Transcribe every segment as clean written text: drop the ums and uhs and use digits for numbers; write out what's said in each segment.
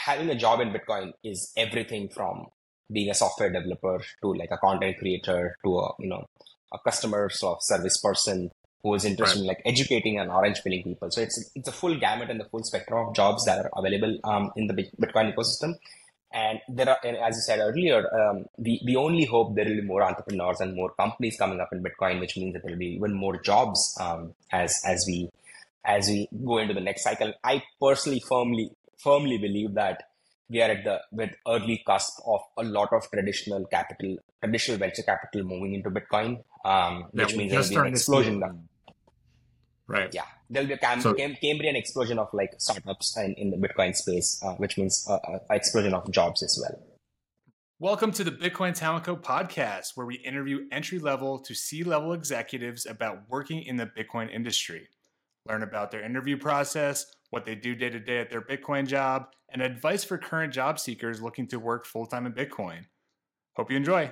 having a job in Bitcoin is everything from being a software developer to like a content creator to a customer sort of service person who is interested in like educating and orange pilling people. So it's a full gamut and the full spectrum of jobs that are available in the Bitcoin ecosystem. And there are, and as you said earlier, we only hope there will be more entrepreneurs and more companies coming up in Bitcoin, which means that there will be even more jobs as we go into the next cycle. I personally firmly believe that we are at the early cusp of a lot of traditional venture capital moving into Bitcoin, which means there will be an explosion. Right. Yeah, there'll be a Cambrian explosion of like startups in the Bitcoin space, which means an explosion of jobs as well. Welcome to the Bitcoin Talent Co podcast, where we interview entry-level to C-level executives about working in the Bitcoin industry. Learn about their interview process, what they do day to day at their Bitcoin job, and advice for current job seekers looking to work full-time in Bitcoin. Hope you enjoy.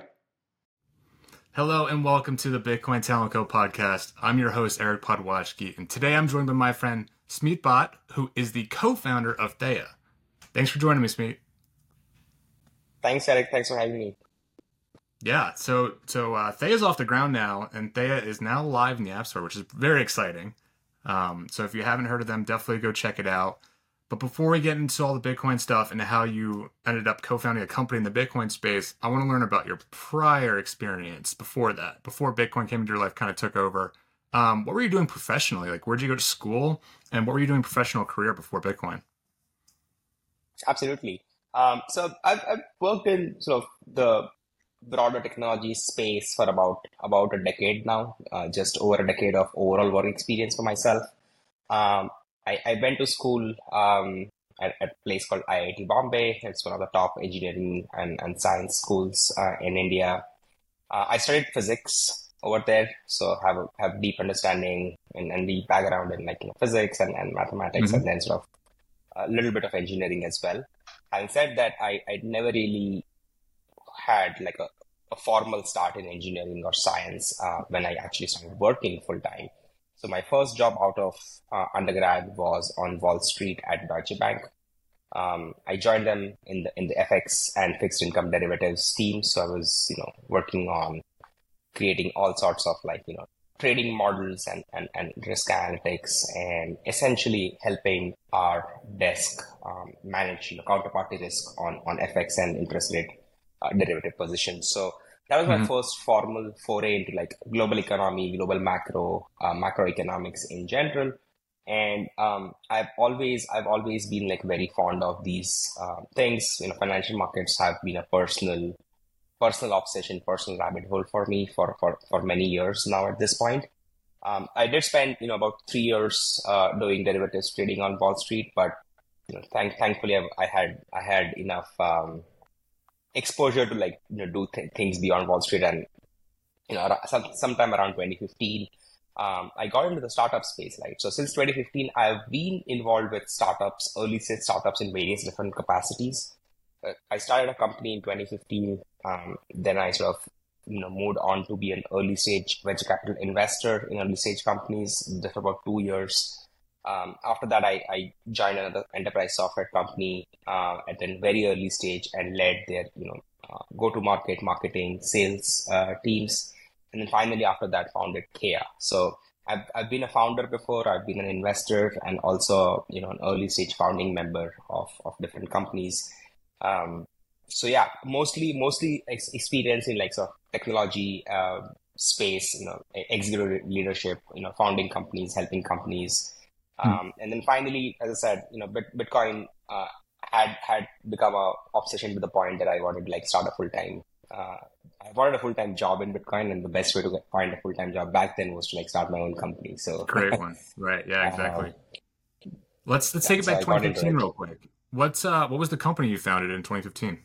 Hello and welcome to the Bitcoin Talent Co podcast. I'm your host, Eric Podwachki, and today I'm joined by my friend Smeet Bhatt, who is the co-founder of Theia. Thanks for joining me, Smeet. Thanks, Eric. Thanks for having me. Yeah, so Theia's off the ground now, and Theia is now live in the App Store, which is very exciting. So if you haven't heard of them, definitely go check it out. But before we get into all the Bitcoin stuff and how you ended up co-founding a company in the Bitcoin space, I want to learn about your prior experience before that, before Bitcoin came into your life, kind of took over. What were you doing professionally? Like, where'd you go to school? And what were you doing professional career before Bitcoin? Absolutely. So I've worked in sort of the broader technology space for about a decade now, just over a decade of overall work experience for myself. I went to school at a place called IIT Bombay. It's one of the top engineering and science schools in India. I studied physics over there, so have deep understanding and deep background in like physics and mathematics, and then sort of a little bit of engineering as well. Having said that, I never really had like a formal start in engineering or science when I actually started working full time. So my first job out of undergrad was on Wall Street at Deutsche Bank. I joined them in the FX and fixed income derivatives team. So I was working on creating all sorts of like trading models and risk analytics, and essentially helping our desk manage counterparty risk on FX and interest rate derivative positions. So that was my first formal foray into like global economy, global macroeconomics in general. And I've always been like very fond of these things. Financial markets have been a personal obsession, personal rabbit hole for me for many years now at this point. I did spend about 3 years doing derivatives trading on Wall Street, but thankfully I had enough exposure to like do things beyond Wall Street, and sometime around 2015 I got into the startup space, right? So since 2015 I've been involved with startups, early stage startups in various different capacities. I started a company in 2015, then I sort of moved on to be an early stage venture capital investor in early stage companies, just for about 2 years. After that, I joined another enterprise software company at a very early stage and led their go-to-market, marketing, sales teams. And then finally, after that, founded Theia. So I've been a founder before. I've been an investor and also an early stage founding member of different companies. So yeah, mostly experience in like sort of technology space, executive leadership, founding companies, helping companies. And then finally, as I said, Bitcoin had become a obsession to the point that I wanted to like start a full-time. I wanted a full-time job in Bitcoin, and the best way to find a full-time job back then was to like start my own company. So great one, right? Yeah, exactly. Let's take it back 2015 real quick. What was the company you founded in 2015?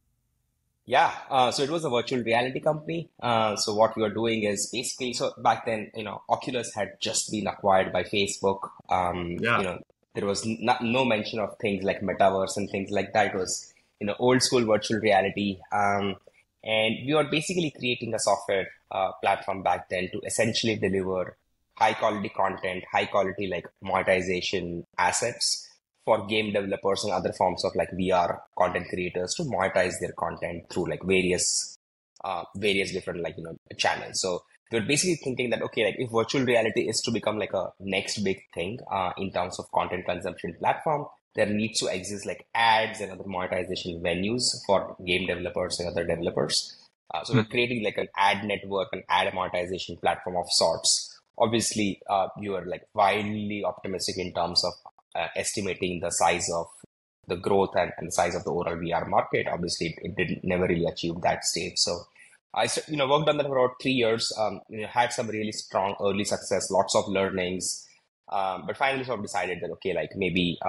Yeah, so it was a virtual reality company. So what we were doing is basically, so back then, Oculus had just been acquired by Facebook. There was no mention of things like metaverse and things like that. It was, old school virtual reality. And we were basically creating a software platform back then to essentially deliver high quality content, high quality like monetization assets for game developers and other forms of like VR content creators to monetize their content through like various different like channels. So we're basically thinking that okay, like if virtual reality is to become like a next big thing in terms of content consumption platform, there needs to exist like ads and other monetization venues for game developers and other developers. So we're creating like an ad network, an ad monetization platform of sorts. Obviously, you are like wildly optimistic in terms of estimating the size of the growth and the size of the overall VR market. Obviously, it didn't never really achieve that stage. So I worked on that for about 3 years. Had some really strong early success, lots of learnings. But finally, sort of decided that okay, like maybe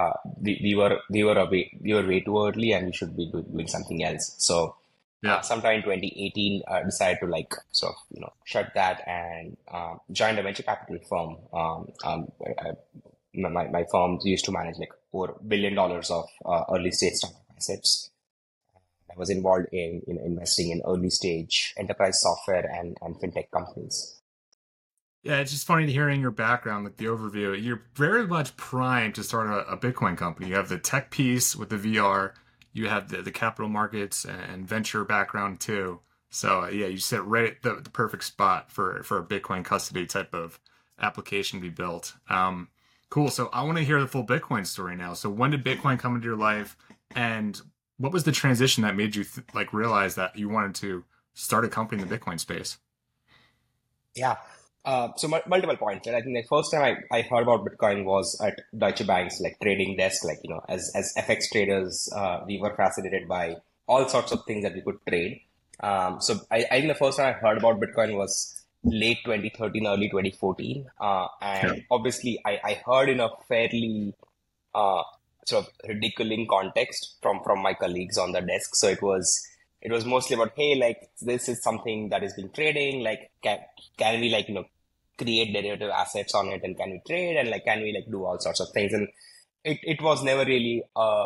we were way too early, and we should be doing something else. So Yeah. sometime in 2018, decided to like sort of shut that and joined a venture capital firm. My firm used to manage like over $1 billion of early stage startup assets. I was involved in investing in early stage enterprise software and fintech companies. Yeah, it's just funny hearing your background, like the overview. You're very much primed to start a Bitcoin company. You have the tech piece with the VR, you have the capital markets and venture background too. So yeah, you sit right at the perfect spot for a Bitcoin custody type of application to be built. Cool. So I want to hear the full Bitcoin story now. So when did Bitcoin come into your life, and what was the transition that made you like realize that you wanted to start a company in the Bitcoin space? Yeah. So multiple points. And I think the first time I heard about Bitcoin was at Deutsche Bank's like trading desk. Like, as FX traders, we were fascinated by all sorts of things that we could trade. I think the first time I heard about Bitcoin was late 2013, early 2014. Yeah. And obviously I heard in a fairly uh, sort of ridiculing context from my colleagues on the desk. So it was mostly about, hey, like this is something that is being trading. Like, can we like create derivative assets on it, and can we trade, and like can we like do all sorts of things? And it was never really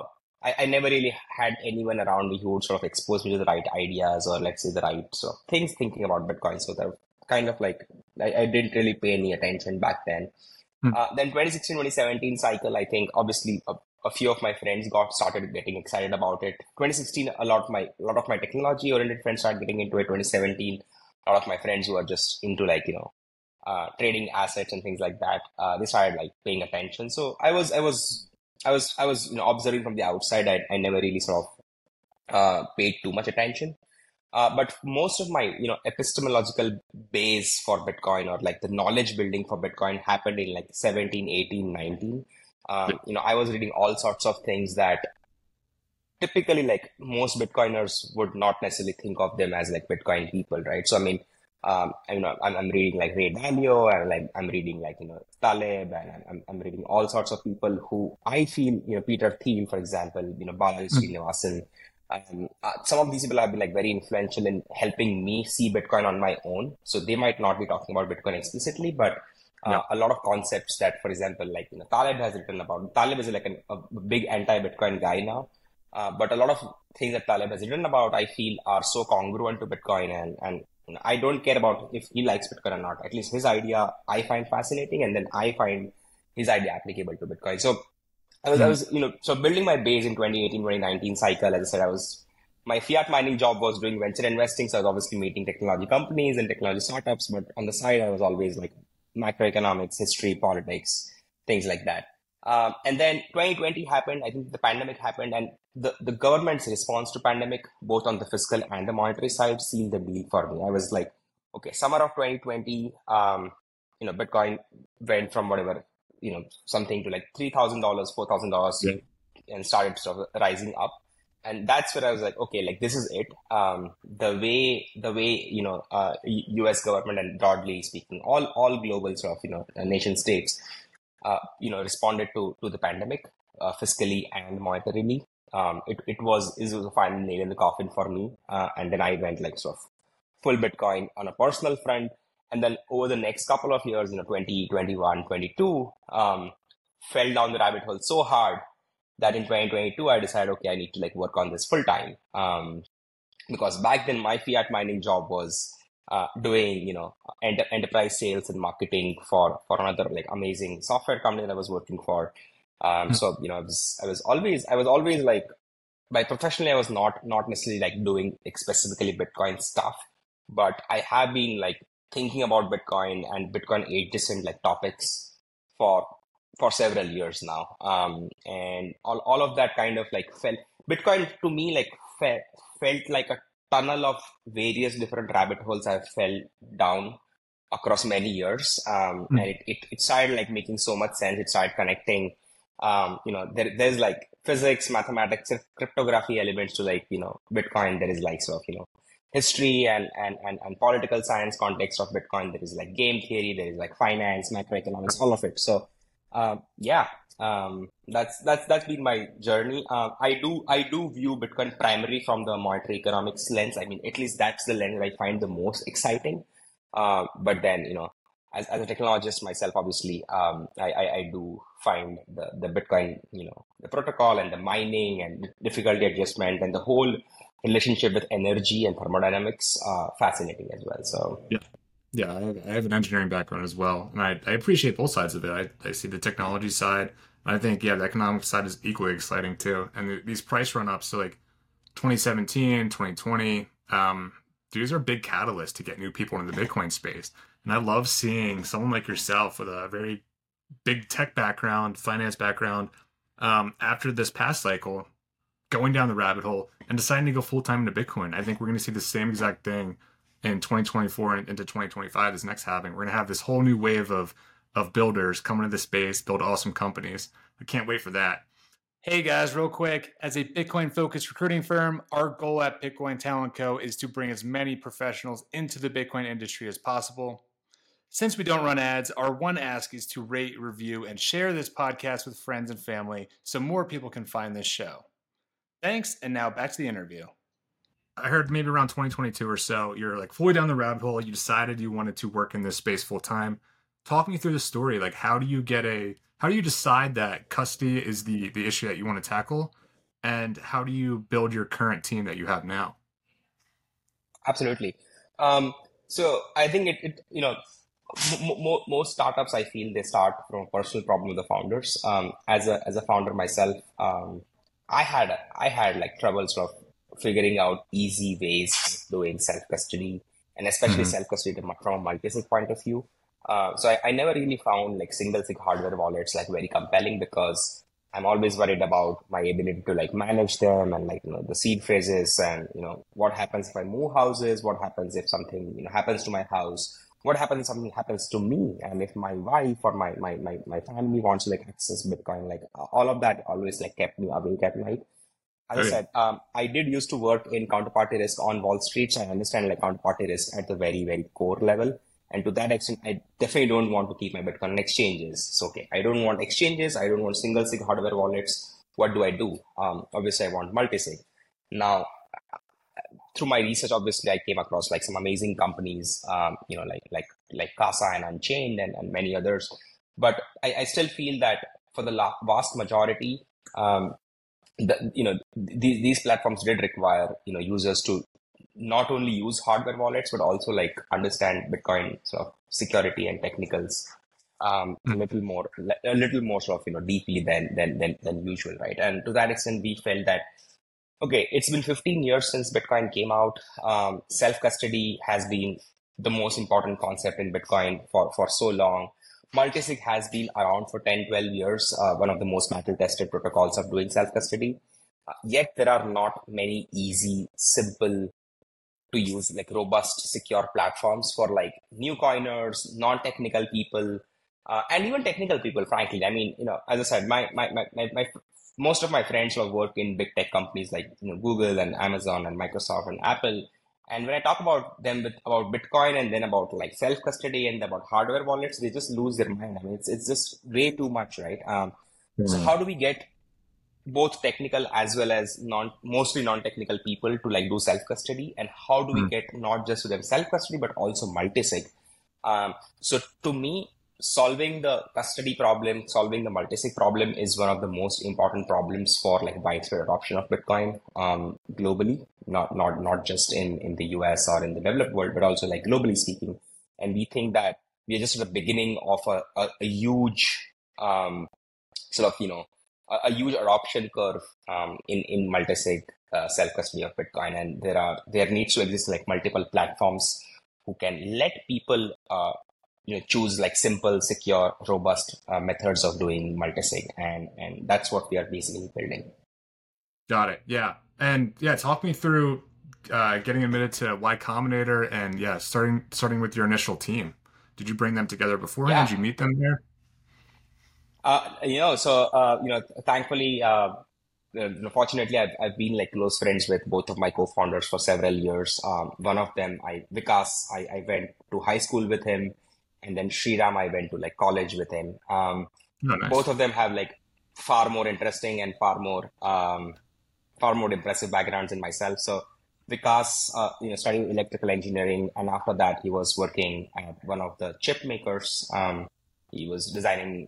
I never really had anyone around me who would sort of expose me to the right ideas, or let's say the right sort of things thinking about Bitcoin. So that kind of like I didn't really pay any attention back then. Hmm. Then 2016, 2017 cycle, I think obviously a few of my friends got started getting excited about it. 2016, a lot of my technology oriented friends started getting into it. 2017, a lot of my friends who are just into like trading assets and things like that, they started like paying attention. So I was observing from the outside. I never really sort of paid too much attention. But most of my, epistemological base for Bitcoin, or like the knowledge building for Bitcoin, happened in like 17, 18, 19. I was reading all sorts of things that typically like most Bitcoiners would not necessarily think of them as like Bitcoin people, right? So I mean, I'm reading like Ray Dalio, and like I'm reading like Taleb, and I'm reading all sorts of people who I feel, Peter Thiel, for example, Balaji Srinivasan. Some of these people have been like very influential in helping me see Bitcoin on my own. So they might not be talking about Bitcoin explicitly, but Yeah. a lot of concepts that, for example, like Taleb has written about. Taleb is like a big anti-Bitcoin guy now, but a lot of things that Taleb has written about, I feel, are so congruent to Bitcoin, and I don't care about if he likes Bitcoin or not. At least his idea I find fascinating, and then I find his idea applicable to Bitcoin. So Hmm. so building my base in 2018, 2019 cycle. As I said, my fiat mining job was doing venture investing. So I was obviously meeting technology companies and technology startups, but on the side, I was always like macroeconomics, history, politics, things like that. And then 2020 happened. I think the pandemic happened, and the government's response to pandemic, both on the fiscal and the monetary side, sealed the deal for me. I was like, okay, summer of 2020, Bitcoin went from whatever, something to like $3,000, $4,000, Yeah. and started sort of rising up. And that's where I was like, okay, like this is it. The way U.S. government, and broadly speaking, all global sort of nation states, responded to the pandemic, fiscally and monetarily. It was a final nail in the coffin for me. And then I went like sort of full Bitcoin on a personal front. And then over the next couple of years, 2021, 22, fell down the rabbit hole so hard that in 2022, I decided, okay, I need to like work on this full time. Because back then my fiat mining job was doing, enterprise sales and marketing for another like amazing software company that I was working for. So I was always like, by professionally, I was not necessarily like doing like specifically Bitcoin stuff, but I have been like thinking about Bitcoin and Bitcoin adjacent like topics for several years now. And all of that kind of like felt Bitcoin to me like felt like a tunnel of various different rabbit holes I fell down across many years. And it started like making so much sense. It started connecting, there's like physics, mathematics, cryptography elements to like, Bitcoin. There is like sort of, history and political science context of Bitcoin. There is like game theory, there is like finance, macroeconomics, all of it. So, that's been my journey. I do view Bitcoin primarily from the monetary economics lens. I mean, at least that's the lens I find the most exciting. But then, as a technologist myself, obviously, I do find the Bitcoin, the protocol and the mining and difficulty adjustment and the whole relationship with energy and thermodynamics fascinating as well. So yeah, I have an engineering background as well, and I appreciate both sides of it. I see the technology side, and I think the economic side is equally exciting too. And these price run ups, so like 2017, 2020, these are big catalysts to get new people into the Bitcoin space. And I love seeing someone like yourself with a very big tech background, finance background, after this past cycle, going down the rabbit hole and deciding to go full time into Bitcoin. I think we're going to see the same exact thing in 2024 and into 2025, this next halving. We're going to have this whole new wave of builders coming into the space, build awesome companies. I can't wait for that. Hey guys, real quick, as a Bitcoin-focused recruiting firm, our goal at Bitcoin Talent Co. is to bring as many professionals into the Bitcoin industry as possible. Since we don't run ads, our one ask is to rate, review, and share this podcast with friends and family so more people can find this show. Thanks, and now back to the interview. I heard maybe around 2022 or so, you're like fully down the rabbit hole. You decided you wanted to work in this space full time. Talk me through the story. Like, how do you decide that custody is the issue that you want to tackle? And how do you build your current team that you have now? Absolutely. So I think most startups, I feel they start from a personal problem with the founders. As a founder myself, I had like trouble sort of figuring out easy ways of doing self-custody, and especially self-custody from a multi-sig point of view. So I never really found like single-sig hardware wallets like very compelling, because I'm always worried about my ability to like manage them and like, the seed phrases and, what happens if I move houses, what happens if something, happens to my house, what happens if something happens to me, and if my wife or my family wants to like access Bitcoin, like all of that always like kept me awake at night. As I said, I did used to work in counterparty risk on Wall Street, so I understand like counterparty risk at the very, very core level. And to that extent, I definitely don't want to keep my Bitcoin on exchanges. So, okay, I don't want exchanges. I don't want single sig hardware wallets. What do I do? Obviously, I want multi-sig. Now, through my research, obviously, I came across like some amazing companies, like Casa and Unchained and many others. But I still feel that for the vast majority, these platforms did require, users to not only use hardware wallets, but also like understand Bitcoin sort of security and technicals a little more sort of, deeply than usual, right? And to that extent, we felt that, okay, it's been 15 years since Bitcoin came out. Self-custody has been the most important concept in Bitcoin for so long. Multisig has been around for 10, 12 years, one of the most battle-tested protocols of doing self-custody. Yet there are not many easy, simple to use, like robust, secure platforms for like new coiners, non-technical people, and even technical people, frankly. I mean, as I said, my most of my friends who work in big tech companies like Google and Amazon and Microsoft and Apple. And when I talk about them about Bitcoin and then about like self-custody and about hardware wallets, they just lose their mind. I mean, it's just way too much, right? So how do we get both technical as well as mostly non-technical people to like do self-custody? And how do we get not just to them self-custody, but also multi-sig? So to me, solving the custody problem, solving the multi-sig problem is one of the most important problems for like widespread adoption of Bitcoin globally, not just in the US or in the developed world, but also like globally speaking. And we think that we are just at the beginning of a huge sort of, a huge adoption curve in multi-sig self-custody of Bitcoin. And there needs to exist like multiple platforms who can let people choose like simple, secure, robust methods of doing multi-sig. And that's what we are basically building. Got it. Yeah. And yeah, talk me through getting admitted to Y Combinator and yeah, starting with your initial team. Did you bring them together beforehand? Yeah. Did you meet them there? Thankfully, fortunately, I've been like close friends with both of my co-founders for several years. One of them, Vikas, I went to high school with him, and then Sriram, I went to like college with him. Oh, nice. Both of them have like far more interesting and far more impressive backgrounds than myself. So Vikas, studied electrical engineering, and after that, he was working at one of the chip makers. He was designing,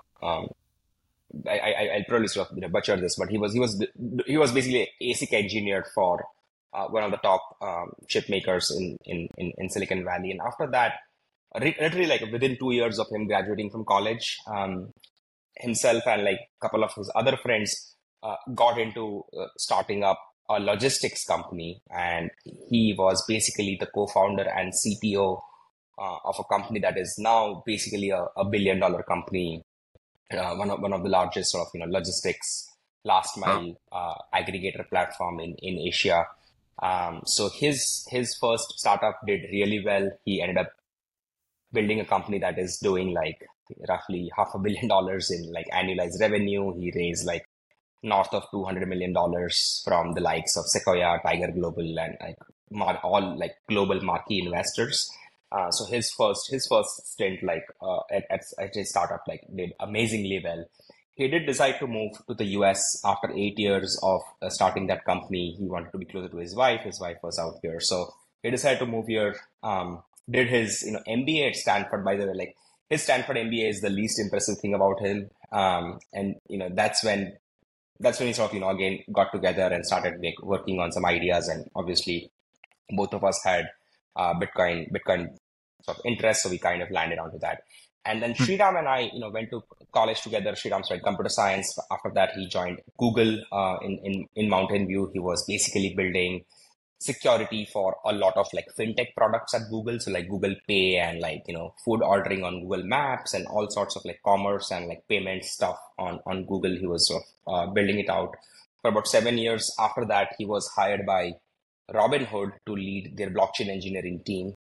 I'll probably sort of butcher this, but he was basically an ASIC engineer for one of the top chip makers in Silicon Valley. And after that, literally like within 2 years of him graduating from college, himself and like a couple of his other friends got into starting up a logistics company, and he was basically the co-founder and CTO of a company that is now basically a $1 billion company, one of the largest sort of logistics last mile aggregator platform in Asia. So his first startup did really well. He ended up building a company that is doing like roughly $500 million in like annualized revenue. He raised like north of $200 million from the likes of Sequoia, Tiger Global, and like all like global marquee investors. So his first stint like at his startup like did amazingly well. He did decide to move to the US after 8 years of starting that company. He wanted to be closer to his wife. His wife was out here, so he decided to move here. Did his MBA at Stanford. By the way, like his Stanford MBA is the least impressive thing about him. And that's when we sort of again got together and started working on some ideas. And obviously, both of us had Bitcoin sort of interest, so we kind of landed onto that. And then Sriram and I, went to college together. Sriram studied computer science. After that, he joined Google in Mountain View. He was basically building security for a lot of like fintech products at Google. So like Google Pay and like, food ordering on Google Maps and all sorts of like commerce and like payment stuff on Google. He was sort of building it out for about 7 years. After that, he was hired by Robinhood to lead their blockchain engineering team.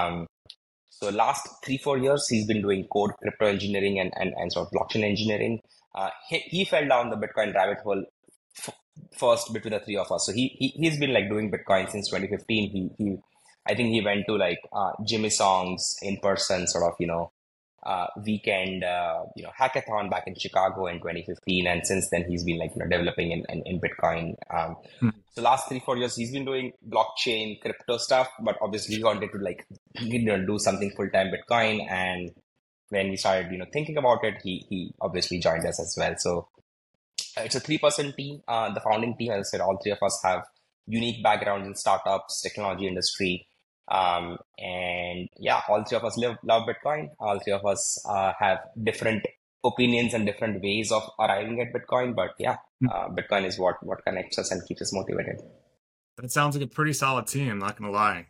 So last 3-4 years, he's been doing code, crypto engineering and sort of blockchain engineering. He fell down the Bitcoin rabbit hole first between the three of us. So he's been like doing Bitcoin since 2015. I think he went to like Jimmy Song's in person sort of weekend hackathon back in Chicago in 2015, and since then he's been like developing in Bitcoin. So last 3-4 years he's been doing blockchain crypto stuff, but obviously he wanted to like do something full-time Bitcoin. And when we started thinking about it, he obviously joined us as well. So it's a 3-person team. The founding team, as I said, all three of us have unique backgrounds in startups, technology industry. And yeah, all three of us love Bitcoin. All three of us have different opinions and different ways of arriving at Bitcoin. But yeah, Bitcoin is what connects us and keeps us motivated. That sounds like a pretty solid team, not going to lie.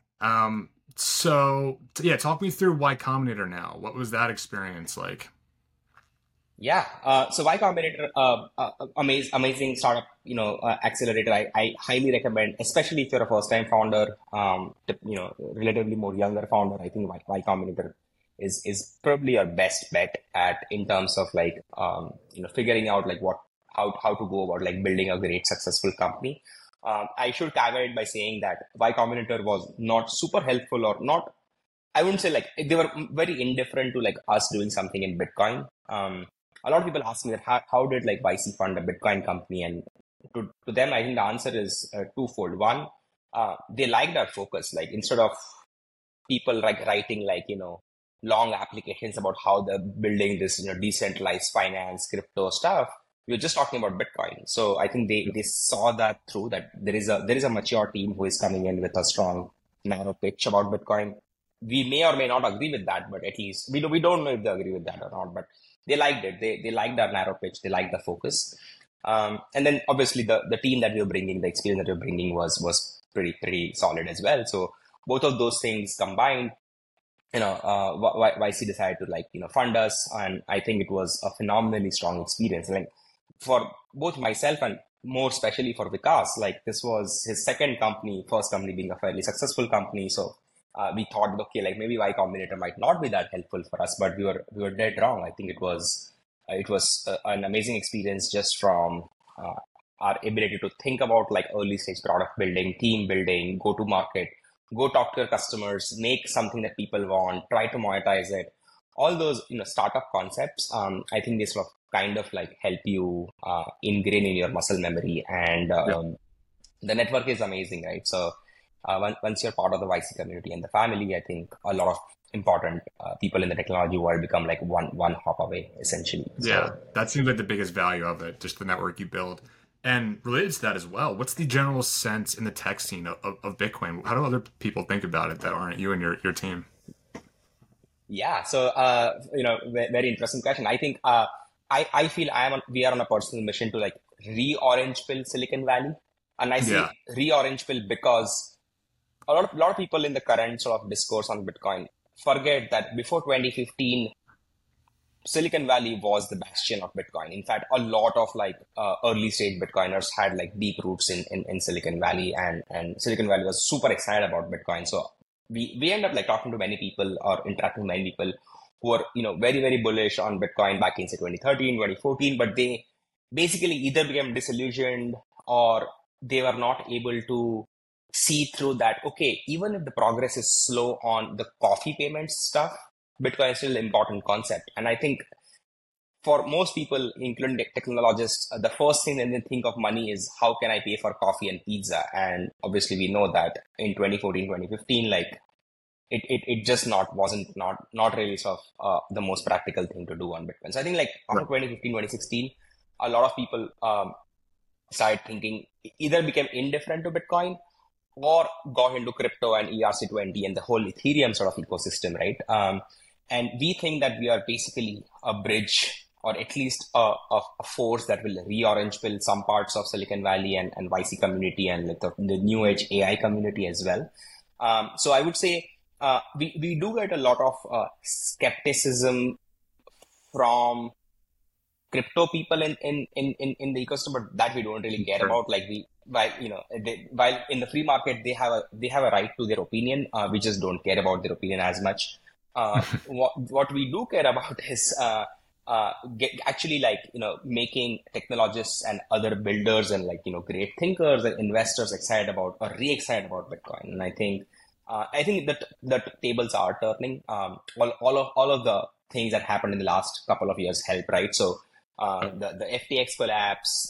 So yeah, talk me through Y Combinator now. What was that experience like? Yeah. So Y Combinator, amazing startup, accelerator. I highly recommend, especially if you're a first time founder, relatively more younger founder. I think Y Combinator is probably your best bet in terms of like, figuring out like how to go about like building a great successful company. I should caveat it by saying that Y Combinator was not super helpful or not. I wouldn't say like they were very indifferent to like us doing something in Bitcoin. A lot of people ask me that how did like YC fund a Bitcoin company? And to them, I think the answer is twofold. One, they liked our focus. Like instead of people like writing like, long applications about how they're building this, decentralized finance, crypto stuff, we were just talking about Bitcoin. So I think they saw that through that there is a mature team who is coming in with a strong narrow pitch about Bitcoin. We may or may not agree with that, but at least we don't know if they agree with that or not. But they liked it. They liked our narrow pitch. They liked the focus. And then obviously the team that we were bringing, the experience that we were bringing was pretty solid as well. So both of those things combined, YC decided to fund us, and I think it was a phenomenally strong experience. Like for both myself and more especially for Vikas, like this was his second company, first company being a fairly successful company. So we thought, okay, like maybe Y Combinator might not be that helpful for us, but we were dead wrong. I think it was an amazing experience just from our ability to think about like early stage product building, team building, go to market, go talk to your customers, make something that people want, try to monetize it. All those startup concepts, I think they sort of kind of like help you ingrain in your muscle memory, and the network is amazing, right? So once you're part of the YC community and the family, I think a lot of important people in the technology world become like one hop away, essentially. Yeah, that seems like the biggest value of it, just the network you build. And related to that as well, what's the general sense in the tech scene of Bitcoin? How do other people think about it that aren't you and your team? Yeah, so very interesting question. I think I feel we are on a personal mission to like re-orange pill Silicon Valley, and I say re-orange pill because a lot of people in the current sort of discourse on Bitcoin forget that before 2015, Silicon Valley was the bastion of Bitcoin. In fact, a lot of like early stage Bitcoiners had like deep roots in Silicon Valley, and Silicon Valley was super excited about Bitcoin. So we end up like talking to many people or interacting with many people who were very, very bullish on Bitcoin back in say 2013, 2014, but they basically either became disillusioned or they were not able to see through that, okay, even if the progress is slow on the coffee payments stuff, Bitcoin is still an important concept. And I think for most people, including technologists, the first thing that they think of money is how can I pay for coffee and pizza? And obviously we know that in 2014, 2015, like it just wasn't really sort of the most practical thing to do on Bitcoin. So I think like after 2015, 2016, a lot of people started thinking, either became indifferent to Bitcoin or got into crypto and ERC20 and the whole Ethereum sort of ecosystem, right? And we think that we are basically a bridge, or at least a force that will re-orange pill some parts of Silicon Valley and YC community and like the new age AI community as well. So I would say we do get a lot of skepticism from crypto people in the ecosystem, but that we don't really care about. Like while in the free market they have a right to their opinion, we just don't care about their opinion as much. What we do care about is actually making technologists and other builders and great thinkers and investors excited about or re-excited about Bitcoin. And I think that the tables are turning. All of the things that happened in the last couple of years help, right? So the FTX collapse,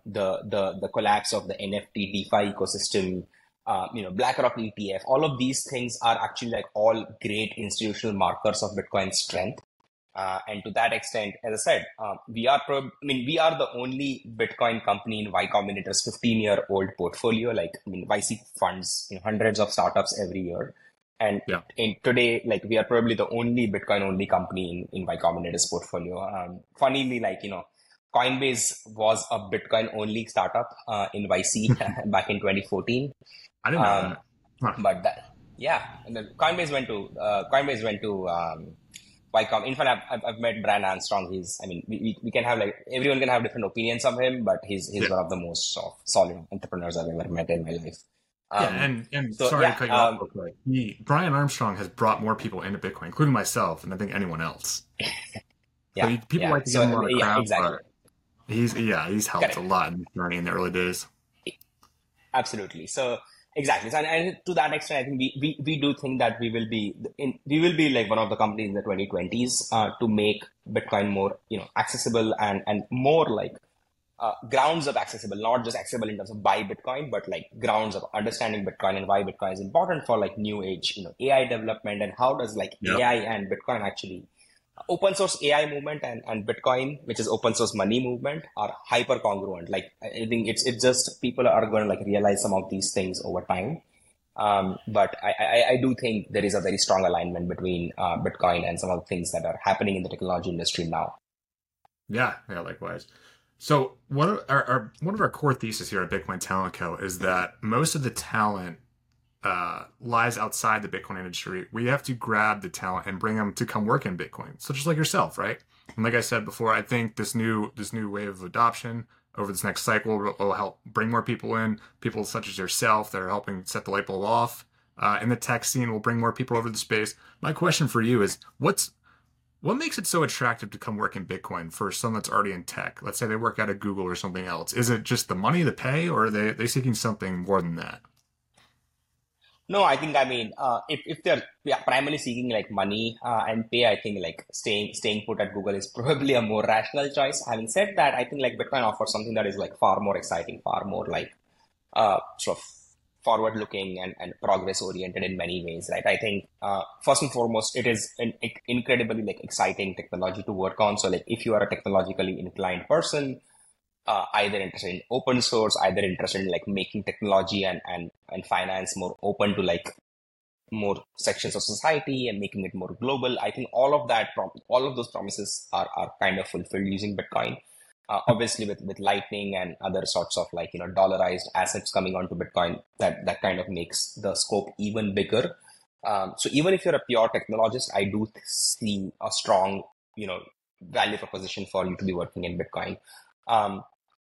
the collapse of the NFT DeFi ecosystem, BlackRock ETF, all of these things are actually like all great institutional markers of Bitcoin's strength. And to that extent, as I said, we are the only Bitcoin company in Y Combinator's 15-year-old portfolio. YC funds hundreds of startups every year. And today, we are probably the only Bitcoin-only company in Y Combinator's portfolio. Funnily, Coinbase was a Bitcoin-only startup in YC back in 2014. I didn't know that. But and then Coinbase went to YCOM. In fact, I've met Brian Armstrong. We can have everyone can have different opinions of him, but he's one of the most solid entrepreneurs I've ever met in my life. Sorry to cut you off real quick. Brian Armstrong has brought more people into Bitcoin, including myself, and I think anyone else. People like to give him a lot of crap, exactly. But he's helped a lot in the journey in the early days. Absolutely. So exactly. So, and to that extent, I think we do think that we will be like one of the companies in the 2020s to make Bitcoin more accessible and more grounds of accessible, not just accessible in terms of buy Bitcoin, but grounds of understanding Bitcoin and why Bitcoin is important for new age AI development, and how does AI and Bitcoin actually open source AI movement and Bitcoin, which is open source money movement, are hyper congruent. I think it's just people are going to realize some of these things over time. But I do think there is a very strong alignment between Bitcoin and some of the things that are happening in the technology industry now. Yeah, yeah, likewise. So one of our core theses here at Bitcoin Talent Co. is that most of the talent lies outside the Bitcoin industry. We have to grab the talent and bring them to come work in Bitcoin. So just like yourself, right? And like I said before, I think this new wave of adoption over this next cycle will help bring more people in, people such as yourself that are helping set the light bulb off. In the tech scene will bring more people over the space. My question for you is, what makes it so attractive to come work in Bitcoin for someone that's already in tech? Let's say they work out of Google or something else. Is it just the money, the pay, or are they seeking something more than that? No, I think, I mean, if they're, yeah, primarily seeking like money and pay, I think like staying put at Google is probably a more rational choice. Having said that, I think like Bitcoin offers something that is like far more exciting, far more like sort of forward looking and progress oriented in many ways, right? I think first and foremost, it is an incredibly like exciting technology to work on. So like if you are a technologically inclined person, either interested in open source, either interested in like making technology and finance more open to like more sections of society and making it more global. I think all of those promises are kind of fulfilled using Bitcoin. Obviously, with Lightning and other sorts of like dollarized assets coming onto Bitcoin, that kind of makes the scope even bigger. So even if you're a pure technologist, I do see a strong value proposition for you to be working in Bitcoin. Um,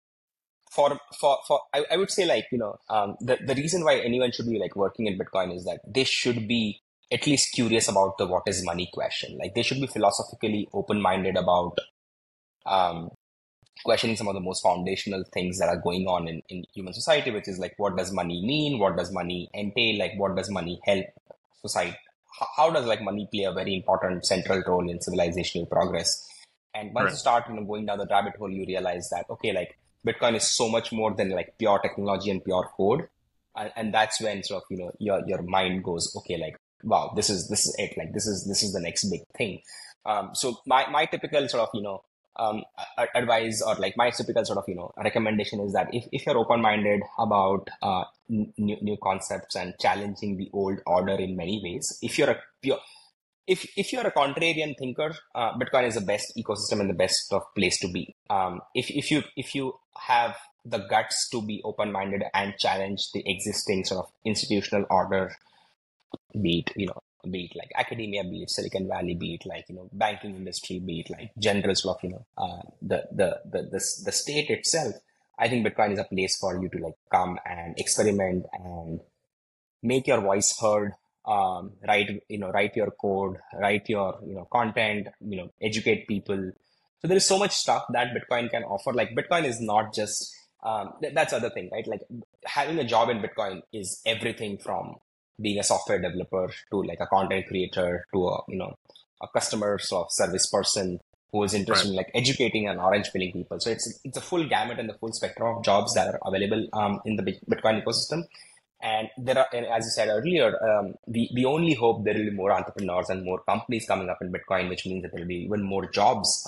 for I would say like the reason why anyone should be like working in Bitcoin is that they should be at least curious about the what is money question. Like they should be philosophically open-minded about um, questioning some of the most foundational things that are going on in human society, which is like what does money mean, what does money entail, like what does money help society, how does like money play a very important central role in civilizational progress. And once Right. you start going down the rabbit hole, you realize that okay, like Bitcoin is so much more than like pure technology and pure code. And that's when sort of your mind goes okay, like wow, this is it, like this is the next big thing. So my typical sort of advice, or like my typical sort of recommendation is that if you're open-minded about new concepts and challenging the old order in many ways, if you're a contrarian thinker, Bitcoin is the best ecosystem and the best of place to be. If you have the guts to be open-minded and challenge the existing sort of institutional order, be it like academia, be it Silicon Valley, be it like banking industry, be it like general sort of the state itself. I think Bitcoin is a place for you to like come and experiment and make your voice heard. Write your code, write your content, educate people. So there is so much stuff that Bitcoin can offer. Like Bitcoin is not just that's the other thing, right? Like having a job in Bitcoin is everything from being a software developer to like a content creator to a customer sort of service person who is Right. interested in like educating and orange pilling people. So it's a full gamut and the full spectrum of jobs that are available in the Bitcoin ecosystem. And there are, and as you said earlier, we only hope there will be more entrepreneurs and more companies coming up in Bitcoin, which means that there will be even more jobs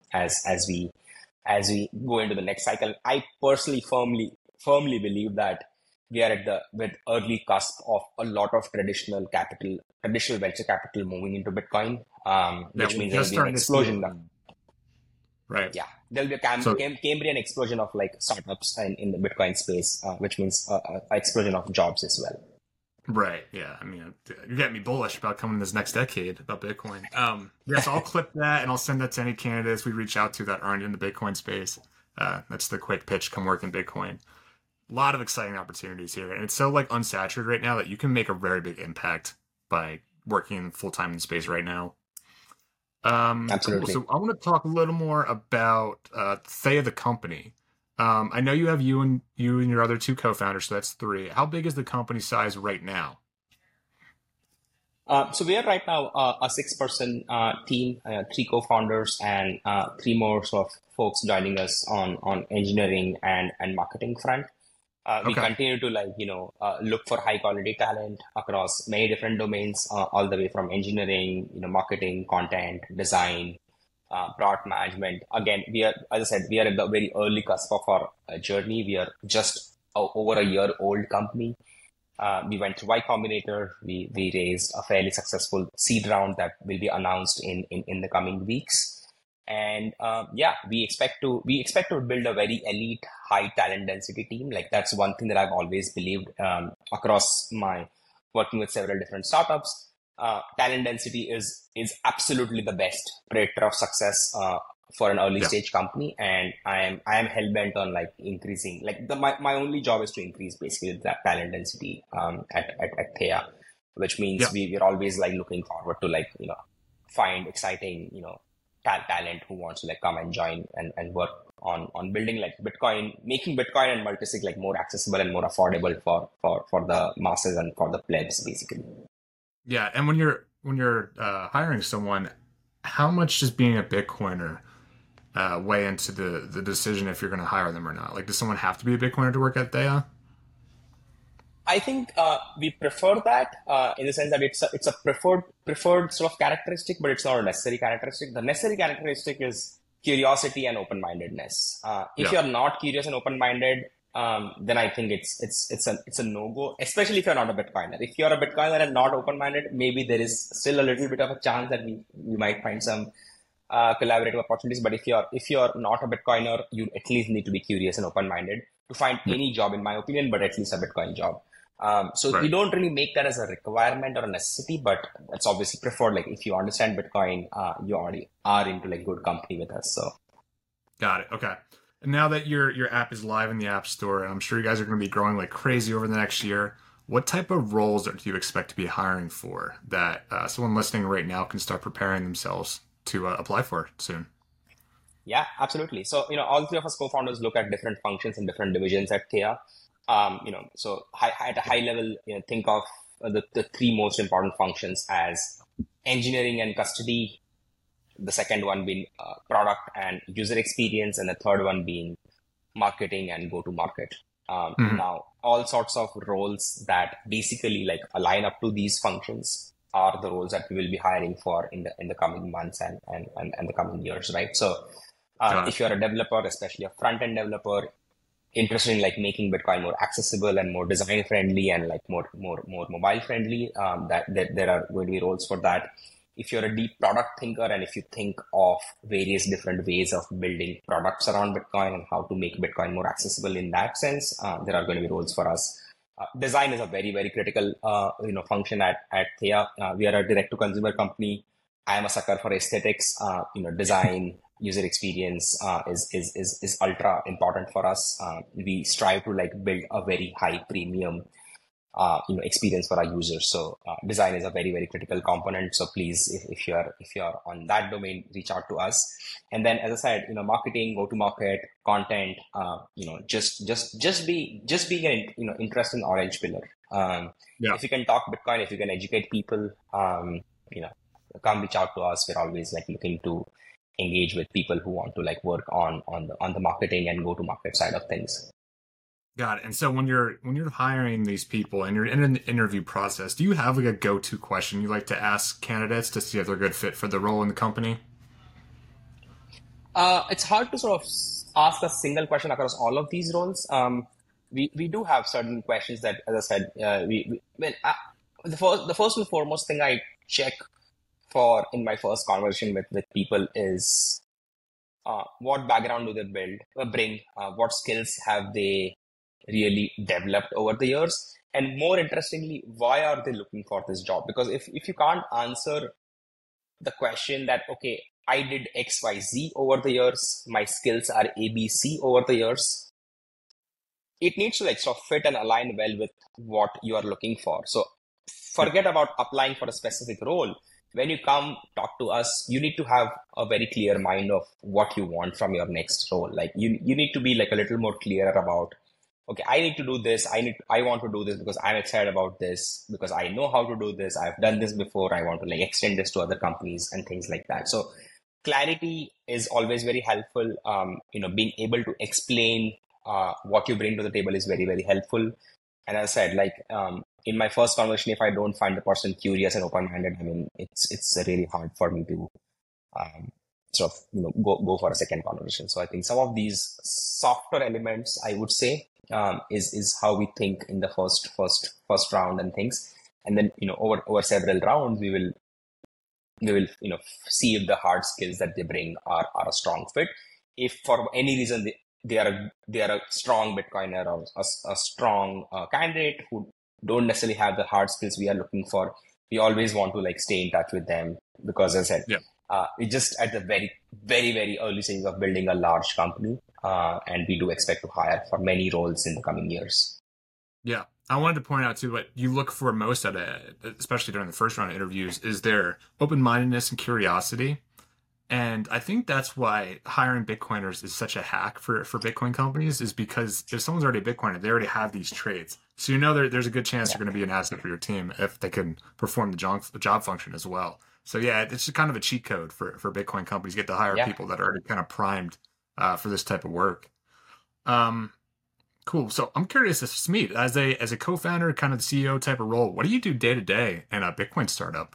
as we go into the next cycle. I personally firmly believe that we are at the with early cusp of a lot of traditional venture capital moving into Bitcoin, Yeah, which we're means there will just be an starting to see explosion. it. Right. Yeah, there'll be a So Cambrian explosion of like startups in the Bitcoin space, which means a explosion of jobs as well. right. Yeah. I mean, you're getting me bullish about coming this next decade about Bitcoin. Yeah. So I'll clip that and I'll send that to any candidates we reach out to that aren't in the Bitcoin space. That's the quick pitch. Come work in Bitcoin. A lot of exciting opportunities here, and it's so like unsaturated right now that you can make a very big impact by working full time in space right now. Cool. Absolutely. So I want to talk a little more about Thea, the company. I know you and your other two co-founders, so that's three. How big is the company size right now? So we are right now a six-person team, three co-founders and three more sort of folks joining us on engineering and marketing front. We Okay. continue to like look for high quality talent across many different domains, all the way from engineering, marketing, content, design, product management. Again, we are, as I said, we are at the very early cusp of our journey. We are just over a year old company. We went through Y Combinator. We raised a fairly successful seed round that will be announced in the coming weeks. And yeah, we expect to build a very elite, high talent density team. Like that's one thing that I've always believed across my working with several different startups. Talent density is absolutely the best predictor of success for an early Yeah. stage company, and I am hell bent on like increasing. Like my only job is to increase basically that talent density at Thea, which means Yeah. we're always like looking forward to like find exciting talent who wants to like come and join and work on building like Bitcoin, making Bitcoin and multisig like more accessible and more affordable for the masses and for the plebs basically. Yeah. And when you're hiring someone, how much does being a Bitcoiner weigh into the decision if you're going to hire them or not? Like, does someone have to be a Bitcoiner to work at Thea? I think we prefer that in the sense that it's a preferred sort of characteristic, but it's not a necessary characteristic. The necessary characteristic is curiosity and open-mindedness. If Yeah. you're not curious and open-minded, then I think it's a no-go, especially if you're not a Bitcoiner. If you're a Bitcoiner and not open-minded, maybe there is still a little bit of a chance that we might find some collaborative opportunities. But if you're not a Bitcoiner, you at least need to be curious and open-minded to find Yeah. any job, in my opinion, but at least a Bitcoin job. So we Right. don't really make that as a requirement or a necessity, but that's obviously preferred. Like if you understand Bitcoin, you already are into like good company with us. So Got it. Okay. And now that your app is live in the App Store, and I'm sure you guys are going to be growing like crazy over the next year, what type of roles do you expect to be hiring for that someone listening right now can start preparing themselves to apply for soon? yeah, absolutely. So all three of us co-founders look at different functions and different divisions at Thea. So at a high level, think of the three most important functions as engineering and custody, the second one being product and user experience, and the third one being marketing and go to market. Mhm. Now, all sorts of roles that basically like align up to these functions are the roles that we will be hiring for in the coming months and the coming years, right? So, Got it. if you're a developer, especially a front end developer, interested in like making Bitcoin more accessible and more design friendly and like more mobile friendly, that there are going to be roles for that. If you're a deep product thinker and if you think of various different ways of building products around Bitcoin and how to make Bitcoin more accessible in that sense, there are going to be roles for us. Design is a very very critical function at Thea. We are a direct to consumer company. I am a sucker for aesthetics. Design, user experience is ultra important for us. We strive to like build a very high premium experience for our users. So design is a very very critical component. So please, if you're on that domain, reach out to us. And then, as I said, marketing, go to market, content. Just being an interesting orange pillar. Yeah. If you can talk Bitcoin, if you can educate people, you know, come reach out to us. We're always like looking to engage with people who want to like work on the marketing and go to market side of things. Got it. And so when you're hiring these people and you're in an interview process, do you have like a go-to question you like to ask candidates to see if they're a good fit for the role in the company? It's hard to sort of ask a single question across all of these roles. We do have certain questions that, as I said, the first and foremost thing I check for in my first conversation with people is what background do they bring, what skills have they really developed over the years, and more interestingly, why are they looking for this job? Because if you can't answer the question that, okay, I did XYZ over the years, my skills are ABC over the years, it needs to like sort of fit and align well with what you are looking for. So Yeah. forget about applying for a specific role. When you come talk to us, you need to have a very clear mind of what you want from your next role. Like you need to be like a little more clear about, okay, I need to do this. I want to do this because I'm excited about this, because I know how to do this. I've done this before. I want to like extend this to other companies and things like that. So clarity is always very helpful. Being able to explain what you bring to the table is very, very helpful. And as I said, like in my first conversation, if I don't find the person curious and open-minded, I mean, it's really hard for me to um, sort of go for a second conversation. So I think some of these softer elements, I would say, is how we think in the first round and things. And then over several rounds, we will see if the hard skills that they bring are a strong fit. If for any reason they are a strong Bitcoiner or a strong candidate who don't necessarily have the hard skills we are looking for, we always want to like stay in touch with them, because as I said, Yeah. we're just at the very, very, very early stages of building a large company, and we do expect to hire for many roles in the coming years. Yeah. I wanted to point out too, what you look for most at it, especially during the first round of interviews, is their open-mindedness and curiosity. And I think that's why hiring Bitcoiners is such a hack for Bitcoin companies, is because if someone's already a Bitcoiner, they already have these traits. So there's a good chance they're going to be an asset for your team if they can perform the job function as well. So yeah, it's kind of a cheat code for Bitcoin companies get to hire people that are already kind of primed for this type of work. Cool. So I'm curious, Smeet, as a co-founder, kind of the CEO type of role, what do you do day to day in a Bitcoin startup?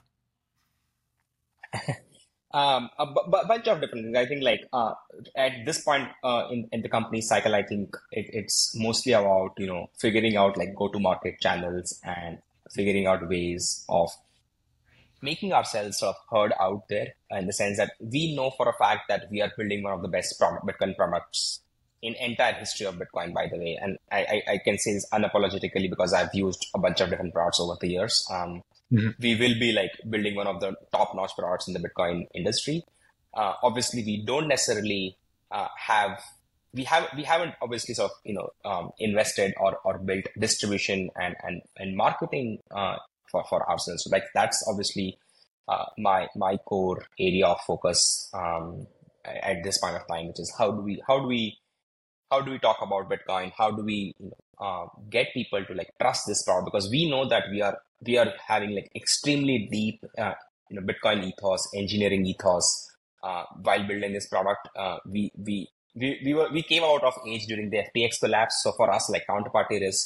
A bunch of different things. I think like at this point in the company cycle, I think it's mostly about figuring out like go-to-market channels and figuring out ways of making ourselves sort of heard out there, in the sense that we know for a fact that we are building one of the best Bitcoin products in entire history of Bitcoin, by the way. And I can say this unapologetically because I've used a bunch of different products over the years. We will be like building one of the top-notch products in the Bitcoin industry. Obviously, we don't necessarily we haven't obviously sort of invested or built distribution and marketing for ourselves. So like that's obviously my core area of focus at this point of time, which is how do we talk about Bitcoin? How do we get people to like trust this product? Because we know that we are having like extremely deep Bitcoin ethos, engineering ethos while building this product. We came out of age during the FTX collapse, so for us like counterparty risk,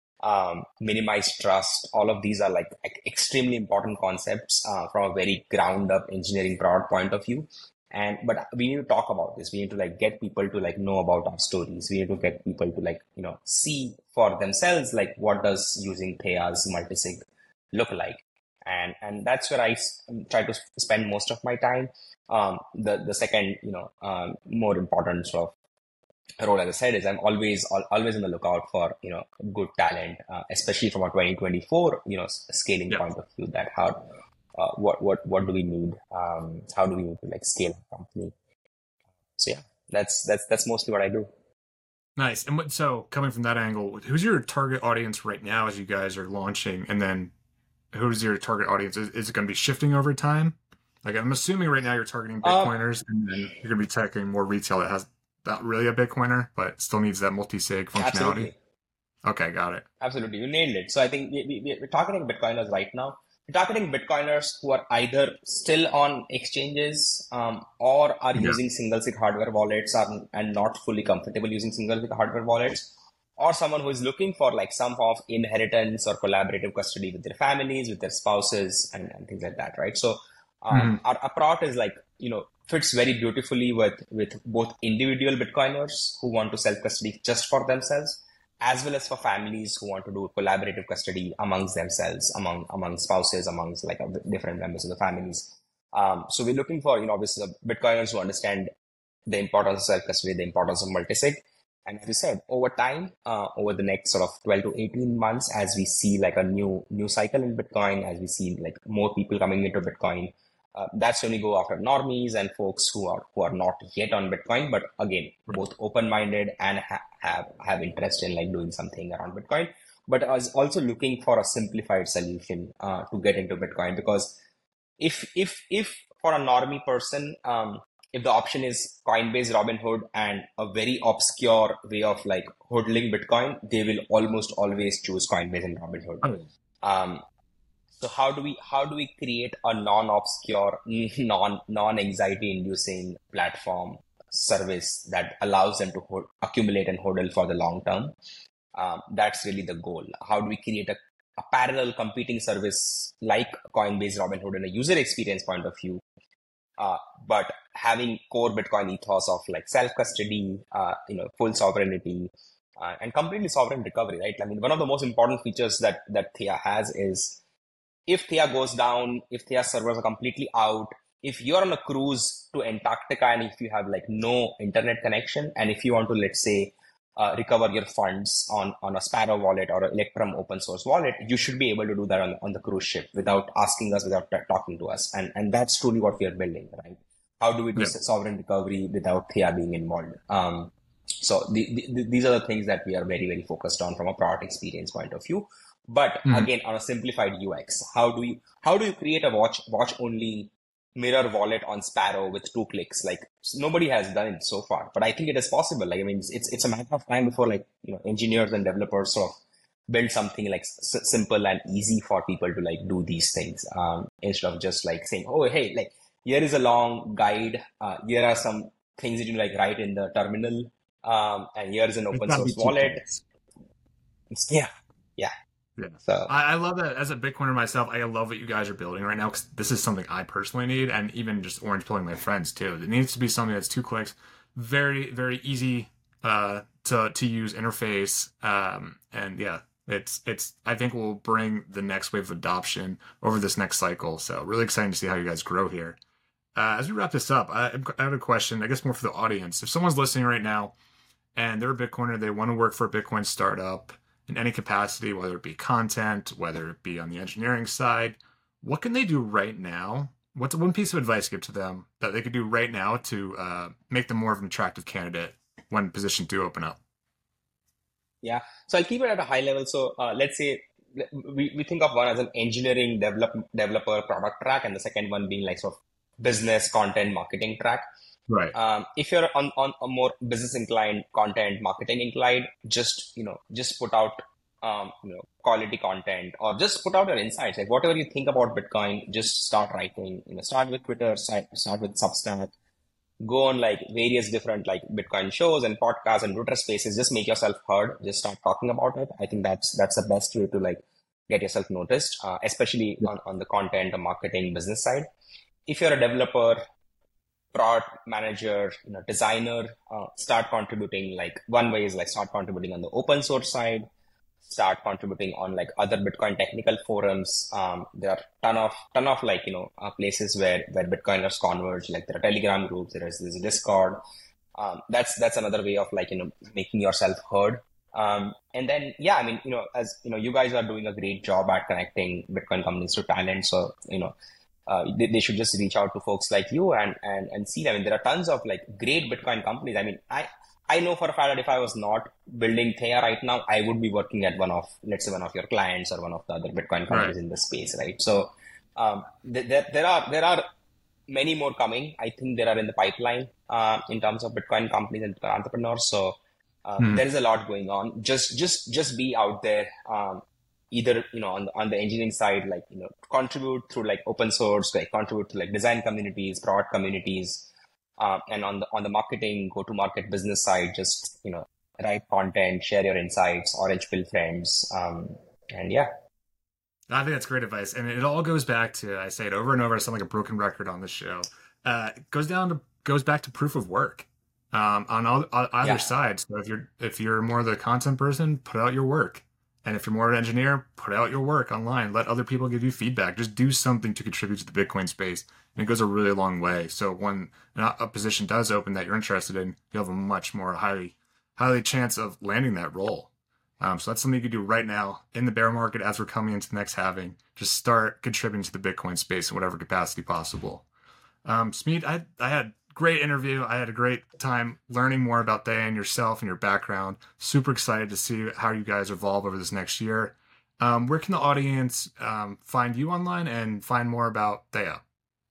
minimized trust, all of these are like extremely important concepts from a very ground up engineering product point of view. But we need to talk about this. We need to like get people to like know about our stories. We need to get people to like see for themselves like what does using Thea's multisig look like, and that's where I try to spend most of my time. The second more important sort of role, as I said, is I'm always on the lookout for good talent, especially from a 2024 scaling point of view. That how what do we need? How do we need to like scale a company? So yeah, that's mostly what I do. Nice. And so coming from that angle, who's your target audience right now as you guys are launching? And then who's your target audience? Is it going to be shifting over time? Like I'm assuming right now you're targeting Bitcoiners, and then you're going to be targeting more retail that has not really a Bitcoiner, but still needs that multi-sig functionality. Absolutely. Okay, got it. Absolutely, you nailed it. So I think we're targeting Bitcoiners right now. We're targeting Bitcoiners who are either still on exchanges or are using single sig hardware wallets and not fully comfortable using single sig hardware wallets, or someone who is looking for like some form of inheritance or collaborative custody with their families, with their spouses, and things like that, right? So our product is like fits very beautifully with both individual Bitcoiners who want to self custody just for themselves, as well as for families who want to do collaborative custody amongst themselves, among spouses, amongst like different members of the families. So we're looking for obviously Bitcoiners who understand the importance of self custody, the importance of multisig. And as you said, over time, over the next sort of 12 to 18 months, as we see like a new cycle in Bitcoin, as we see like more people coming into Bitcoin, that's when we go after normies and folks who are not yet on Bitcoin, but again, both open-minded and have interest in like doing something around Bitcoin, but I was also looking for a simplified solution to get into Bitcoin. Because if for a normie person, if the option is Coinbase, Robinhood, and a very obscure way of like hodling Bitcoin, they will almost always choose Coinbase and Robinhood. So how do we create a non-obscure, non-anxiety inducing platform service that allows them to accumulate and hodl for the long term? That's really the goal. How do we create a parallel competing service like Coinbase, Robinhood in a user experience point of view, but having core Bitcoin ethos of like self-custody, full sovereignty, and completely sovereign recovery, right? I mean, one of the most important features that Thea has is if Thea goes down, if Thea servers are completely out, if you're on a cruise to Antarctica and if you have like no internet connection, and if you want to, let's say, recover your funds on a Sparrow wallet or an Electrum open source wallet, you should be able to do that on the cruise ship without asking us, without talking to us. And that's truly what we are building, right? How do we do sovereign recovery without Thea being involved? So these are the things that we are very, very focused on from a product experience point of view. But again, on a simplified UX, how do you create a watch only mirror wallet on Sparrow with 2 clicks? Like nobody has done it so far, but I think it is possible. Like, I mean, it's a matter of time before like, engineers and developers sort of build something like simple and easy for people to like do these things, instead of just like saying, oh, hey, like here is a long guide. Here are some things that you like write in the terminal. And here's an open source wallet. Yeah. So I love that. As a Bitcoiner myself, I love what you guys are building right now, because this is something I personally need, and even just orange pilling my friends too. It needs to be something that's 2 clicks, very, very easy to use interface. And yeah, it's I think will bring the next wave of adoption over this next cycle. So really exciting to see how you guys grow here. As we wrap this up, I have a question, I guess more for the audience. If someone's listening right now and they're a Bitcoiner, they want to work for a Bitcoin startup in any capacity, whether it be content, whether it be on the engineering side, what can they do right now? What's one piece of advice you give to them that they could do right now to make them more of an attractive candidate when positions do open up? Yeah, so I'll keep it at a high level. So let's say we think of one as an engineering developer product track, and the second one being like sort of business content marketing track. Right. If you're on a more business inclined, content marketing inclined, just put out quality content, or just put out your insights. Like whatever you think about Bitcoin, just start writing. Start with Twitter, start with Substack, go on like various different like Bitcoin shows and podcasts and Twitter spaces. Just make yourself heard. Just start talking about it. I think that's the best way to like get yourself noticed, especially on the content, the marketing, business side. If you're a developer, product manager, designer, start contributing. Like one way is like start contributing on the open source side, start contributing on like other Bitcoin technical forums. There are ton of like, places where Bitcoiners converge. Like there are Telegram groups, there's Discord. That's another way of like, making yourself heard. And then, yeah, I mean, as you guys are doing a great job at connecting Bitcoin companies to talent. So, they should just reach out to folks like you and see them. I mean, there are tons of like great Bitcoin companies. I mean, I know for a fact that if I was not building Thea right now, I would be working at one of your clients or one of the other Bitcoin companies in the space, right? So there are many more coming. I think there are in the pipeline in terms of Bitcoin companies and entrepreneurs. So there is a lot going on. Just be out there. Either on the engineering side, like contribute through like open source, like contribute to like design communities, product communities, and on the marketing, go to market business side, just write content, share your insights, orange pill friends, and yeah. I think that's great advice, and it all goes back to, I say it over and over, I sound like a broken record on this show. It goes back to proof of work on either side. So if you're more the content person, put out your work. And if you're more of an engineer, put out your work online. Let other people give you feedback. Just do something to contribute to the Bitcoin space. And it goes a really long way. So when a position does open that you're interested in, you'll have a much more highly chance of landing that role. So that's something you can do right now in the bear market as we're coming into the next halving. Just start contributing to the Bitcoin space in whatever capacity possible. Smeet, I had great interview. I had a great time learning more about Thea and yourself and your background. Super excited to see how you guys evolve over this next year. Where can the audience find you online and find more about Thea?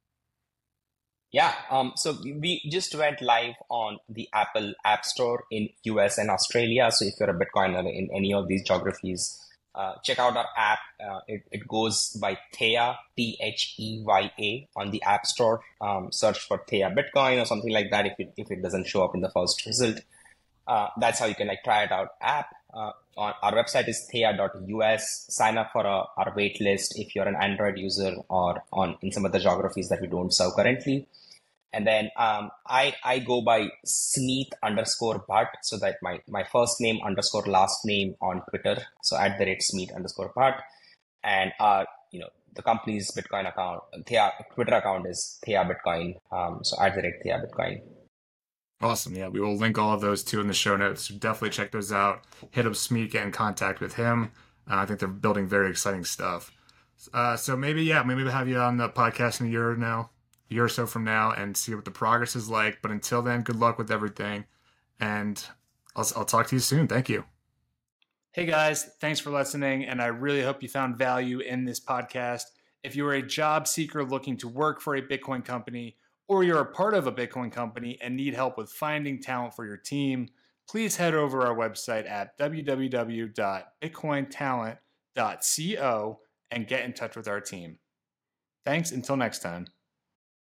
Yeah, so we just went live on the Apple App Store in US and Australia. So if you're a Bitcoiner in any of these geographies, check out our app. It goes by Thea, Theya, on the App Store. Search for Thea Bitcoin or something like that if it doesn't show up in the first result. That's how you can like try it out app. On our website is thea.us. Sign up for our wait list if you're an Android user or in some other geographies that we don't serve currently. And then I go by Smeet_Bhatt, so that my first name _ last name on Twitter. So @Smeet_Bhatt. And our the company's Bitcoin account, Twitter account is Thea Bitcoin. So @Thea Bitcoin. Awesome. Yeah, we will link all of those too in the show notes. So definitely check those out. Hit up Smeek, get in contact with him. I think they're building very exciting stuff. So maybe we'll have you on the podcast in a year or so from now, and see what the progress is like. But until then, good luck with everything, and I'll talk to you soon. Thank you. Hey guys, thanks for listening, and I really hope you found value in this podcast. If you are a job seeker looking to work for a Bitcoin company, or you're a part of a Bitcoin company and need help with finding talent for your team, please head over our website at www.bitcointalent.co and get in touch with our team. Thanks, until next time.